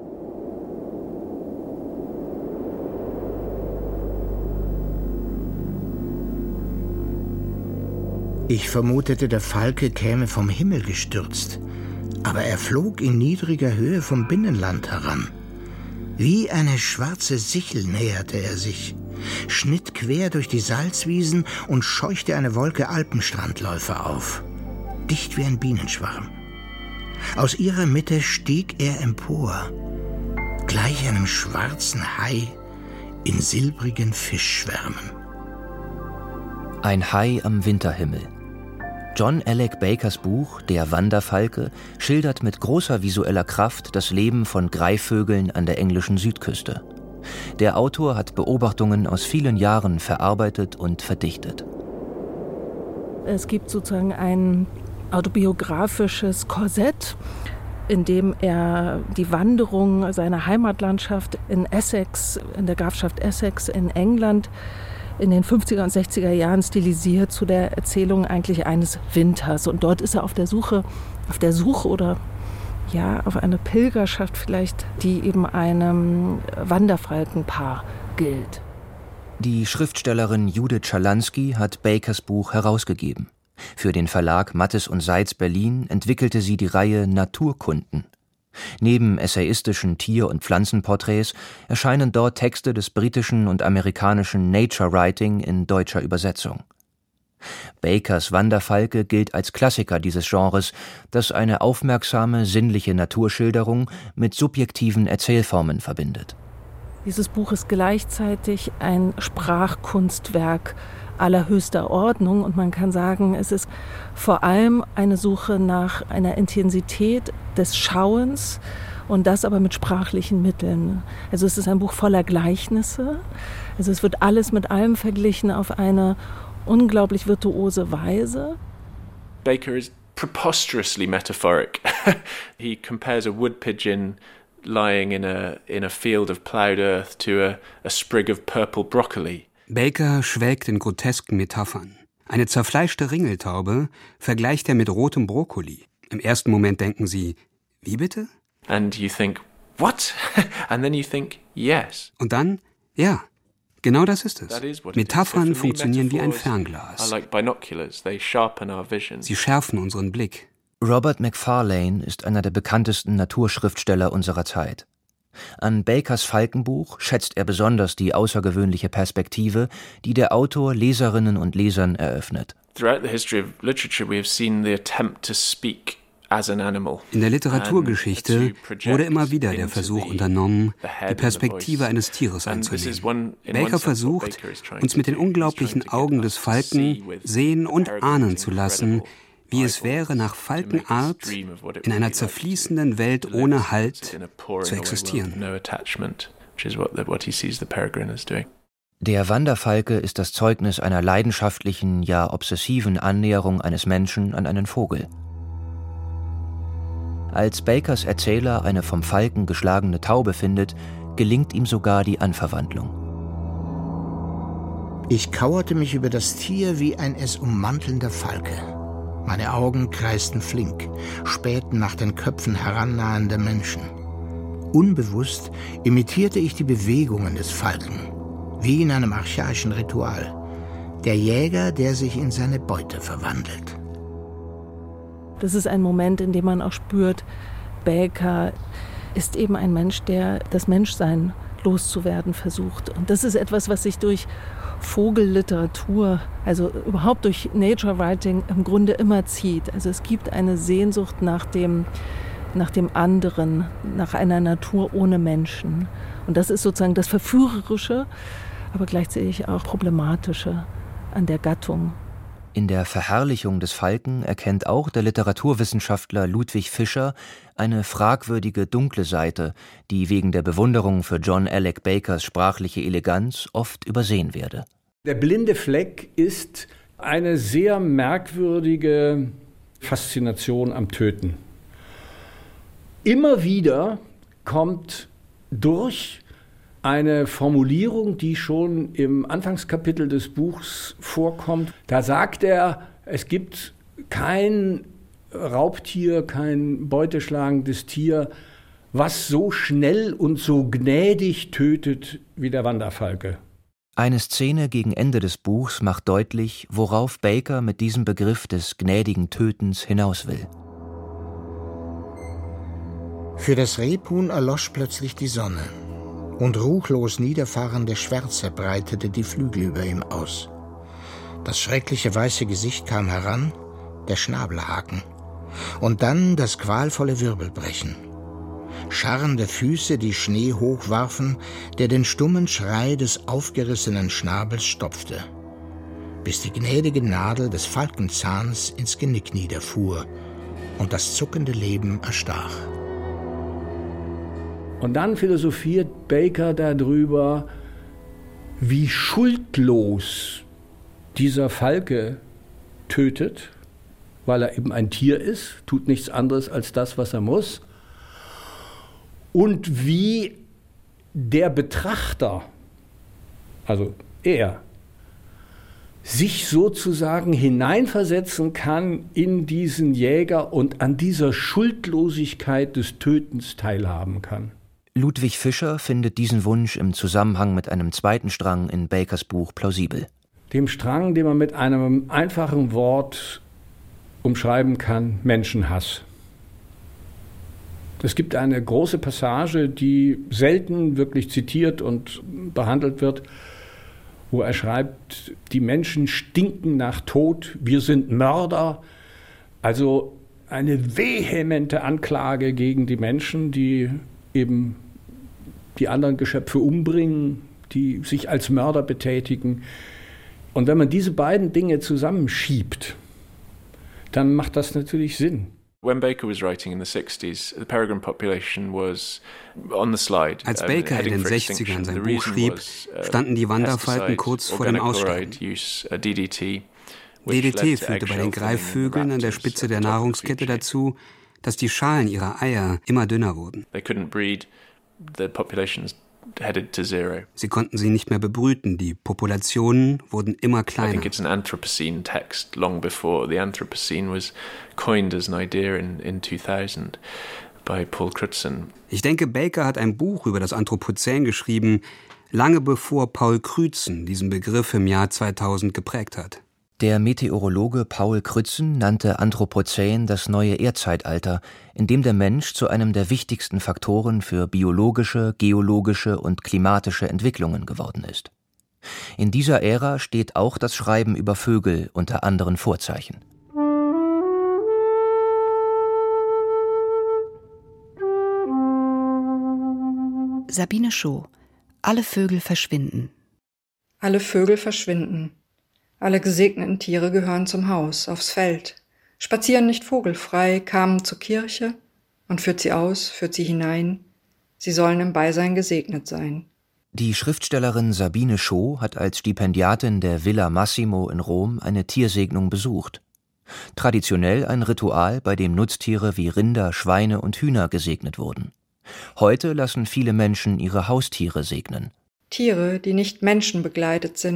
Ich vermutete, der Falke käme vom Himmel gestürzt, aber er flog in niedriger Höhe vom Binnenland heran. Wie eine schwarze Sichel näherte er sich, schnitt quer durch die Salzwiesen und scheuchte eine Wolke Alpenstrandläufer auf, dicht wie ein Bienenschwarm. Aus ihrer Mitte stieg er empor, gleich einem schwarzen Hai in silbrigen Fischschwärmen. Ein Hai am Winterhimmel. John Alec Bakers Buch »Der Wanderfalke« schildert mit großer visueller Kraft das Leben von Greifvögeln an der englischen Südküste. Der Autor hat Beobachtungen aus vielen Jahren verarbeitet und verdichtet. Es gibt sozusagen ein autobiografisches Korsett, in dem er die Wanderung seiner Heimatlandschaft in Essex, in der Grafschaft Essex in England, in den 50er und 60er Jahren stilisiert zu der Erzählung eigentlich eines Winters. Und dort ist er auf der Suche oder ja, auf eine Pilgerschaft vielleicht, die eben einem Wanderfalkenpaar gilt. Die Schriftstellerin Judith Schalansky hat Bakers Buch herausgegeben. Für den Verlag Mattes und Seitz Berlin entwickelte sie die Reihe Naturkunden. Neben essayistischen Tier- und Pflanzenporträts erscheinen dort Texte des britischen und amerikanischen Nature Writing in deutscher Übersetzung. Bakers Wanderfalke gilt als Klassiker dieses Genres, das eine aufmerksame, sinnliche Naturschilderung mit subjektiven Erzählformen verbindet. Dieses Buch ist gleichzeitig ein Sprachkunstwerk allerhöchster Ordnung und man kann sagen, es ist vor allem eine Suche nach einer Intensität des Schauens und das aber mit sprachlichen Mitteln. Also es ist ein Buch voller Gleichnisse, also es wird alles mit allem verglichen auf eine unglaublich virtuose Weise. Baker is preposterously metaphoric. He compares a wood pigeon lying in a field of plowed earth to a sprig of purple broccoli. Baker schwelgt in grotesken Metaphern. Eine zerfleischte Ringeltaube vergleicht er mit rotem Brokkoli. Im ersten Moment denken Sie, wie bitte? And you think, what? And then you think, yes. Und dann, ja, genau das ist es. Metaphern funktionieren wie ein Fernglas. Sie schärfen unseren Blick. Robert Macfarlane ist einer der bekanntesten Naturschriftsteller unserer Zeit. An Bakers Falkenbuch schätzt er besonders die außergewöhnliche Perspektive, die der Autor Leserinnen und Lesern eröffnet. Throughout the history of literature we have seen the attempt to speak as an animal. In der Literaturgeschichte wurde immer wieder der Versuch unternommen, die Perspektive eines Tieres einzunehmen. Baker versucht, uns mit den unglaublichen Augen des Falken sehen und ahnen zu lassen, wie es wäre, nach Falkenart in einer zerfließenden Welt ohne Halt zu existieren. Der Wanderfalke ist das Zeugnis einer leidenschaftlichen, ja obsessiven Annäherung eines Menschen an einen Vogel. Als Bakers Erzähler eine vom Falken geschlagene Taube findet, gelingt ihm sogar die Anverwandlung. Ich kauerte mich über das Tier wie ein es ummantelnder Falke. Meine Augen kreisten flink, spähten nach den Köpfen herannahender Menschen. Unbewusst imitierte ich die Bewegungen des Falken, wie in einem archaischen Ritual. Der Jäger, der sich in seine Beute verwandelt. Das ist ein Moment, in dem man auch spürt, Baker ist eben ein Mensch, der das Menschsein loszuwerden versucht. Und das ist etwas, was sich durch Vogelliteratur, also überhaupt durch Nature Writing im Grunde immer zieht. Also es gibt eine Sehnsucht nach dem anderen, nach einer Natur ohne Menschen. Und das ist sozusagen das Verführerische, aber gleichzeitig auch Problematische an der Gattung. In der Verherrlichung des Falken erkennt auch der Literaturwissenschaftler Ludwig Fischer eine fragwürdige dunkle Seite, die wegen der Bewunderung für John Alec Bakers sprachliche Eleganz oft übersehen werde. Der blinde Fleck ist eine sehr merkwürdige Faszination am Töten. Immer wieder kommt durch eine Formulierung, die schon im Anfangskapitel des Buchs vorkommt. Da sagt er, es gibt kein Raubtier, kein beuteschlagendes Tier, was so schnell und so gnädig tötet wie der Wanderfalke. Eine Szene gegen Ende des Buchs macht deutlich, worauf Baker mit diesem Begriff des gnädigen Tötens hinaus will. Für das Rebhuhn erlosch plötzlich die Sonne. Und ruchlos niederfahrende Schwärze breitete die Flügel über ihm aus. Das schreckliche weiße Gesicht kam heran, der Schnabelhaken. Und dann das qualvolle Wirbelbrechen. Scharrende Füße, die Schnee hochwarfen, der den stummen Schrei des aufgerissenen Schnabels stopfte. Bis die gnädige Nadel des Falkenzahns ins Genick niederfuhr und das zuckende Leben erstach. Und dann philosophiert Baker darüber, wie schuldlos dieser Falke tötet, weil er eben ein Tier ist, tut nichts anderes als das, was er muss. Und wie der Betrachter, also er, sich sozusagen hineinversetzen kann in diesen Jäger und an dieser Schuldlosigkeit des Tötens teilhaben kann. Ludwig Fischer findet diesen Wunsch im Zusammenhang mit einem zweiten Strang in Bakers Buch plausibel. Dem Strang, den man mit einem einfachen Wort umschreiben kann: Menschenhass. Es gibt eine große Passage, die selten wirklich zitiert und behandelt wird, wo er schreibt, die Menschen stinken nach Tod, wir sind Mörder. Also eine vehemente Anklage gegen die Menschen, die eben die anderen Geschöpfe umbringen, die sich als Mörder betätigen. Und wenn man diese beiden Dinge zusammenschiebt, dann macht das natürlich Sinn. When Baker was writing in the 60s, the peregrine population was on the slide. Als Baker in den 60ern sein Buch schrieb, standen die Wanderfalken kurz vor dem Aussterben. DDT führte bei den Greifvögeln an der Spitze der Nahrungskette dazu, dass die Schalen ihrer Eier immer dünner wurden. Sie konnten sie nicht mehr bebrüten, die Populationen wurden immer kleiner. I think it's an Anthropocene text, long before the Anthropocene was coined as an idea in 2000 by Paul Crutzen. Ich denke, Baker hat ein Buch über das Anthropozän geschrieben, lange bevor Paul Crutzen diesen Begriff im Jahr 2000 geprägt hat. Der Meteorologe Paul Crutzen nannte Anthropozän das neue Erdzeitalter, in dem der Mensch zu einem der wichtigsten Faktoren für biologische, geologische und klimatische Entwicklungen geworden ist. In dieser Ära steht auch das Schreiben über Vögel unter anderen Vorzeichen. Sabine Scho. Alle Vögel verschwinden. Alle Vögel verschwinden. Alle gesegneten Tiere gehören zum Haus, aufs Feld, spazieren nicht vogelfrei, kamen zur Kirche und führt sie aus, führt sie hinein. Sie sollen im Beisein gesegnet sein. Die Schriftstellerin Sabine Scho hat als Stipendiatin der Villa Massimo in Rom eine Tiersegnung besucht. Traditionell ein Ritual, bei dem Nutztiere wie Rinder, Schweine und Hühner gesegnet wurden. Heute lassen viele Menschen ihre Haustiere segnen. Tiere, die nicht menschenbegleitet sind,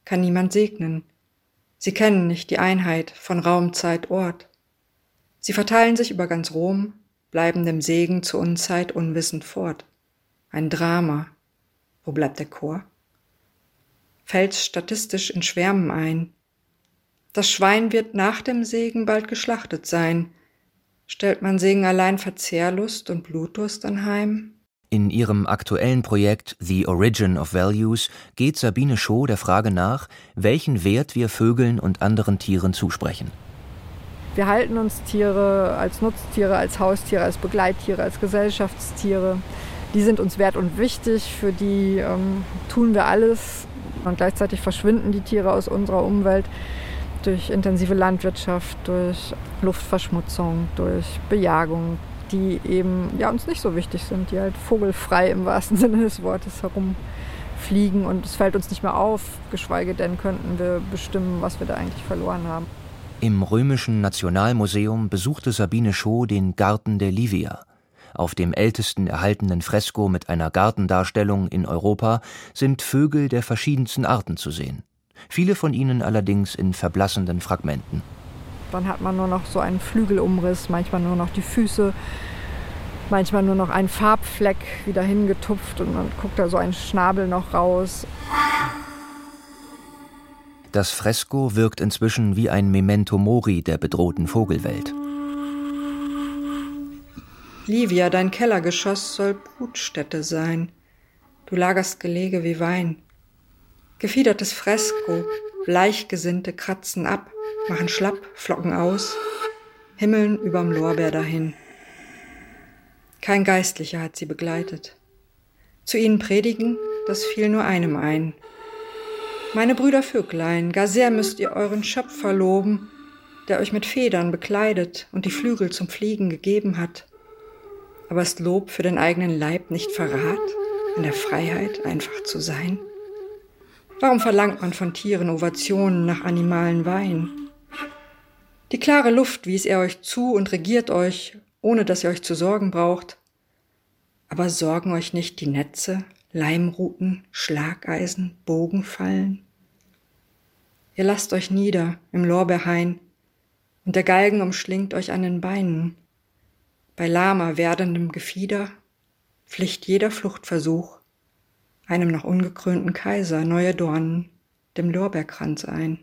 kann niemand segnen. Sie kennen nicht die Einheit von Raum, Zeit, Ort. Sie verteilen sich über ganz Rom, bleiben dem Segen zur Unzeit unwissend fort. Ein Drama. Wo bleibt der Chor? Fällt statistisch in Schwärmen ein. Das Schwein wird nach dem Segen bald geschlachtet sein. Stellt man Segen allein Verzehrlust und Blutdurst anheim? In ihrem aktuellen Projekt The Origin of Values geht Sabine Scho der Frage nach, welchen Wert wir Vögeln und anderen Tieren zusprechen. Wir halten uns Tiere als Nutztiere, als Haustiere, als Begleittiere, als Gesellschaftstiere. Die sind uns wert und wichtig, für die tun wir alles. Und gleichzeitig verschwinden die Tiere aus unserer Umwelt durch intensive Landwirtschaft, durch Luftverschmutzung, durch Bejagung, die eben uns nicht so wichtig sind, die halt vogelfrei im wahrsten Sinne des Wortes herumfliegen. Und es fällt uns nicht mehr auf, geschweige denn könnten wir bestimmen, was wir da eigentlich verloren haben. Im Römischen Nationalmuseum besuchte Sabine Scho den Garten der Livia. Auf dem ältesten erhaltenen Fresko mit einer Gartendarstellung in Europa sind Vögel der verschiedensten Arten zu sehen. Viele von ihnen allerdings in verblassenden Fragmenten. Dann hat man nur noch so einen Flügelumriss, manchmal nur noch die Füße, manchmal nur noch einen Farbfleck wieder hingetupft und man guckt da so einen Schnabel noch raus. Das Fresko wirkt inzwischen wie ein Memento Mori der bedrohten Vogelwelt. Livia, dein Kellergeschoss soll Brutstätte sein. Du lagerst Gelege wie Wein. Gefiedertes Fresko, Bleichgesinnte kratzen ab, machen schlapp, flocken aus, himmeln überm Lorbeer dahin. Kein Geistlicher hat sie begleitet. Zu ihnen predigen, das fiel nur einem ein. Meine Brüder Vöglein, gar sehr müsst ihr euren Schöpfer loben, der euch mit Federn bekleidet und die Flügel zum Fliegen gegeben hat. Aber ist Lob für den eigenen Leib nicht Verrat, an der Freiheit einfach zu sein? Warum verlangt man von Tieren Ovationen nach animalen Wein? Die klare Luft wies er euch zu und regiert euch, ohne dass ihr euch zu sorgen braucht. Aber sorgen euch nicht die Netze, Leimruten, Schlageisen, Bogenfallen? Ihr lasst euch nieder im Lorbeerhain und der Galgen umschlingt euch an den Beinen. Bei lahmer werdendem Gefieder pflicht jeder Fluchtversuch einem noch ungekrönten Kaiser neue Dornen dem Lorbeerkranz ein.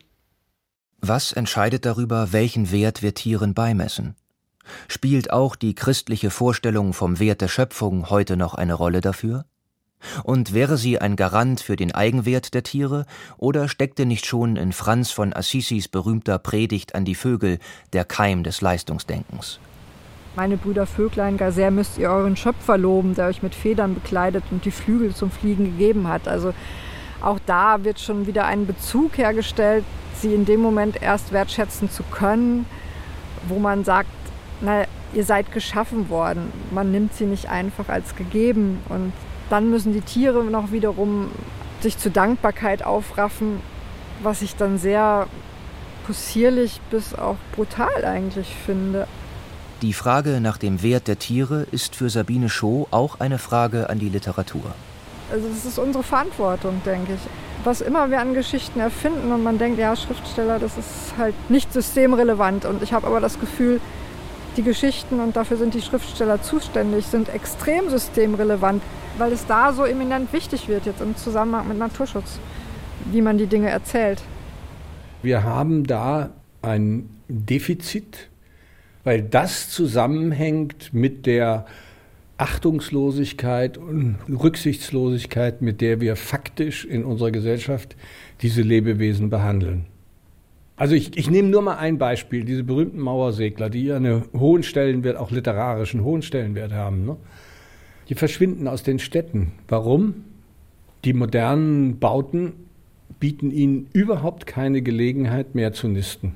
Was entscheidet darüber, welchen Wert wir Tieren beimessen? Spielt auch die christliche Vorstellung vom Wert der Schöpfung heute noch eine Rolle dafür? Und wäre sie ein Garant für den Eigenwert der Tiere, oder steckte nicht schon in Franz von Assisis berühmter Predigt an die Vögel der Keim des Leistungsdenkens? Meine Brüder Vöglein, gar sehr müsst ihr euren Schöpfer loben, der euch mit Federn bekleidet und die Flügel zum Fliegen gegeben hat. Also auch da wird schon wieder ein Bezug hergestellt, sie in dem Moment erst wertschätzen zu können, wo man sagt, na, ihr seid geschaffen worden. Man nimmt sie nicht einfach als gegeben. Und dann müssen die Tiere noch wiederum sich zur Dankbarkeit aufraffen, was ich dann sehr possierlich bis auch brutal eigentlich finde. Die Frage nach dem Wert der Tiere ist für Sabine Scho auch eine Frage an die Literatur. Also das ist unsere Verantwortung, denke ich. Was immer wir an Geschichten erfinden und man denkt, ja, Schriftsteller, das ist halt nicht systemrelevant. Und ich habe aber das Gefühl, die Geschichten, und dafür sind die Schriftsteller zuständig, sind extrem systemrelevant, weil es da so eminent wichtig wird jetzt im Zusammenhang mit Naturschutz, wie man die Dinge erzählt. Wir haben da ein Defizit, weil das zusammenhängt mit der Achtungslosigkeit und Rücksichtslosigkeit, mit der wir faktisch in unserer Gesellschaft diese Lebewesen behandeln. Also ich nehme nur mal ein Beispiel, diese berühmten Mauersegler, die ja einen hohen Stellenwert, auch literarischen hohen Stellenwert haben, ne? Die verschwinden aus den Städten. Warum? Die modernen Bauten bieten ihnen überhaupt keine Gelegenheit mehr zu nisten.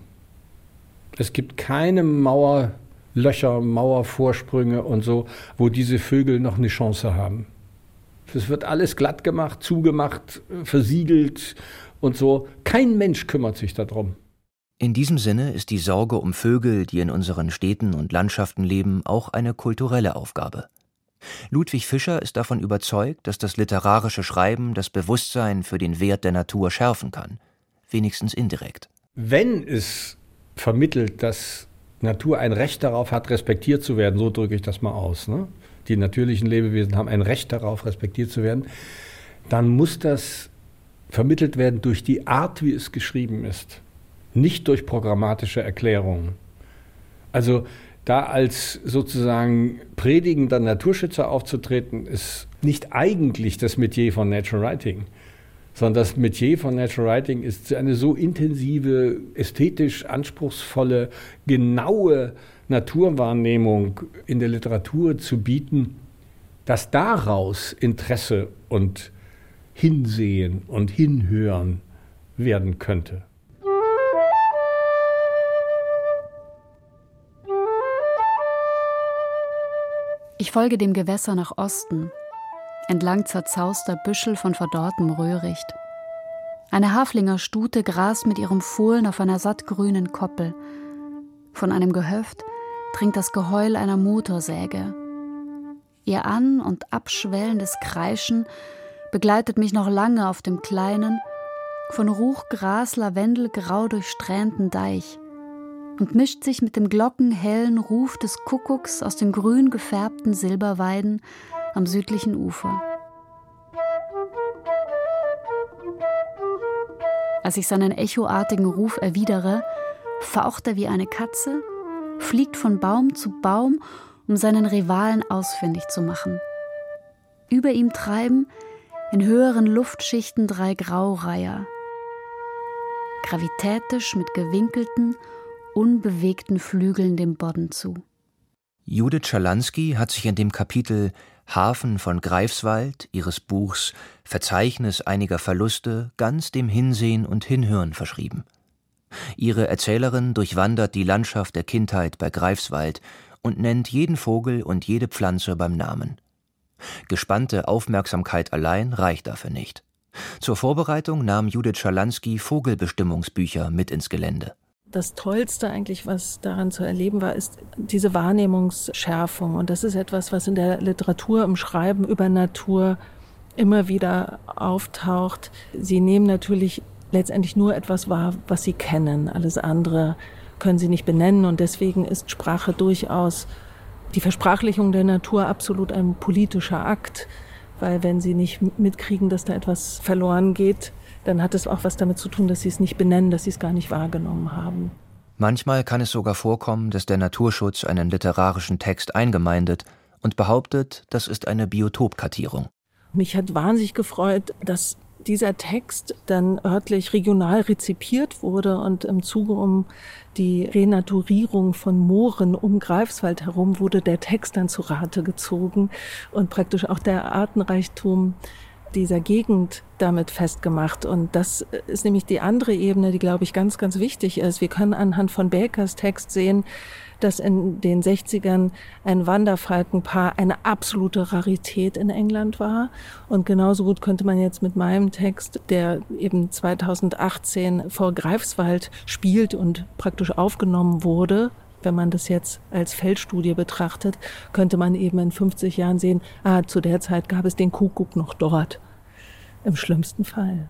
Es gibt keine Mauerlöcher, Mauervorsprünge und so, wo diese Vögel noch eine Chance haben. Es wird alles glatt gemacht, zugemacht, versiegelt und so. Kein Mensch kümmert sich darum. In diesem Sinne ist die Sorge um Vögel, die in unseren Städten und Landschaften leben, auch eine kulturelle Aufgabe. Ludwig Fischer ist davon überzeugt, dass das literarische Schreiben das Bewusstsein für den Wert der Natur schärfen kann. wenigstens indirekt. Wenn es vermittelt, dass Natur ein Recht darauf hat, respektiert zu werden, so drücke ich das mal aus, ne? Die natürlichen Lebewesen haben ein Recht darauf, respektiert zu werden, dann muss das vermittelt werden durch die Art, wie es geschrieben ist, nicht durch programmatische Erklärungen. Also da als sozusagen predigender Naturschützer aufzutreten, ist nicht eigentlich das Metier von Natural Writing, sondern das Metier von Natural Writing ist eine so intensive, ästhetisch anspruchsvolle, genaue Naturwahrnehmung in der Literatur zu bieten, dass daraus Interesse und Hinsehen und Hinhören werden könnte. Ich folge dem Gewässer nach Osten, entlang zerzauster Büschel von verdorrtem Röhricht. Eine Haflingerstute grast mit ihrem Fohlen auf einer sattgrünen Koppel. Von einem Gehöft dringt das Geheul einer Motorsäge. Ihr an- und abschwellendes Kreischen begleitet mich noch lange auf dem kleinen, von Ruchgras lavendelgrau durchsträhnten Deich und mischt sich mit dem glockenhellen Ruf des Kuckucks aus den grün gefärbten Silberweiden am südlichen Ufer. Als ich seinen echoartigen Ruf erwidere, faucht er wie eine Katze, fliegt von Baum zu Baum, um seinen Rivalen ausfindig zu machen. Über ihm treiben in höheren Luftschichten 3 Graureiher, gravitätisch mit gewinkelten, unbewegten Flügeln dem Bodden zu. Judith Schalansky hat sich in dem Kapitel Hafen von Greifswald ihres Buchs Verzeichnis einiger Verluste ganz dem Hinsehen und Hinhören verschrieben. Ihre Erzählerin durchwandert die Landschaft der Kindheit bei Greifswald und nennt jeden Vogel und jede Pflanze beim Namen. Gespannte Aufmerksamkeit allein reicht dafür nicht. Zur Vorbereitung nahm Judith Schalansky Vogelbestimmungsbücher mit ins Gelände. Das Tollste eigentlich, was daran zu erleben war, ist diese Wahrnehmungsschärfung. Und das ist etwas, was in der Literatur, im Schreiben über Natur immer wieder auftaucht. Sie nehmen natürlich letztendlich nur etwas wahr, was sie kennen. Alles andere können sie nicht benennen. Und deswegen ist Sprache durchaus die Versprachlichung der Natur absolut ein politischer Akt. Weil wenn sie nicht mitkriegen, dass da etwas verloren geht, dann hat es auch was damit zu tun, dass sie es nicht benennen, dass sie es gar nicht wahrgenommen haben. Manchmal kann es sogar vorkommen, dass der Naturschutz einen literarischen Text eingemeindet und behauptet, das ist eine Biotopkartierung. Mich hat wahnsinnig gefreut, dass dieser Text dann örtlich regional rezipiert wurde und im Zuge um die Renaturierung von Mooren um Greifswald herum wurde der Text dann zu Rate gezogen und praktisch auch der Artenreichtum dieser Gegend damit festgemacht. Und das ist nämlich die andere Ebene, die, glaube ich, ganz, ganz wichtig ist. Wir können anhand von Bakers Text sehen, dass in den 60ern ein Wanderfalkenpaar eine absolute Rarität in England war. Und genauso gut könnte man jetzt mit meinem Text, der eben 2018 vor Greifswald spielt und praktisch aufgenommen wurde, wenn man das jetzt als Feldstudie betrachtet, könnte man eben in 50 Jahren sehen, zu der Zeit gab es den Kuckuck noch dort. Im schlimmsten Fall.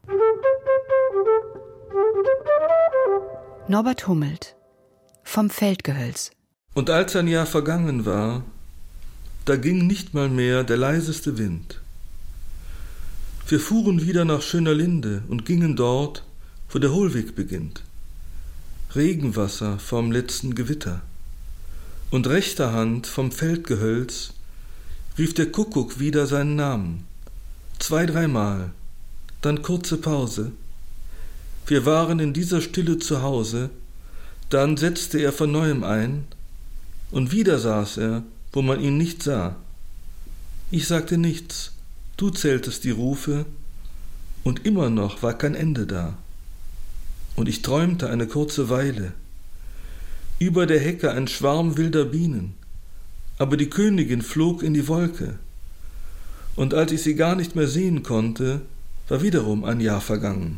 Norbert Hummelt vom Feldgehölz. Und als ein Jahr vergangen war, da ging nicht mal mehr der leiseste Wind. Wir fuhren wieder nach Schönerlinde und gingen dort, wo der Hohlweg beginnt. Regenwasser vom letzten Gewitter. Und rechter Hand vom Feldgehölz rief der Kuckuck wieder seinen Namen. 2, 3 Mal, dann kurze Pause. Wir waren in dieser Stille zu Hause, dann setzte er von neuem ein, und wieder saß er, wo man ihn nicht sah. Ich sagte nichts, du zähltest die Rufe, und immer noch war kein Ende da. Und ich träumte eine kurze Weile. Über der Hecke ein Schwarm wilder Bienen, aber die Königin flog in die Wolke. Und als ich sie gar nicht mehr sehen konnte, war wiederum ein Jahr vergangen.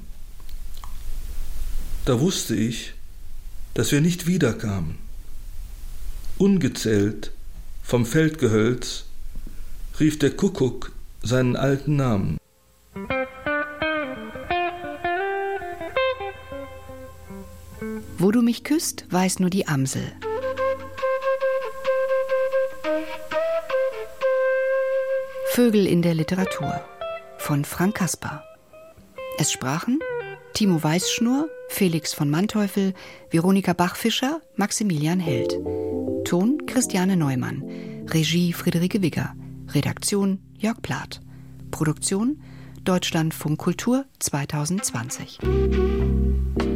Da wusste ich, dass wir nicht wiederkamen. Ungezählt vom Feldgehölz rief der Kuckuck seinen alten Namen. Wo du mich küsst, weiß nur die Amsel. Vögel in der Literatur von Frank Kasper. Es sprachen Timo Weißschnur, Felix von Manteuffel, Veronika Bachfischer, Maximilian Held. Ton Christiane Neumann. Regie Friederike Wigger. Redaktion Jörg Plath. Produktion Deutschlandfunk Kultur 2020.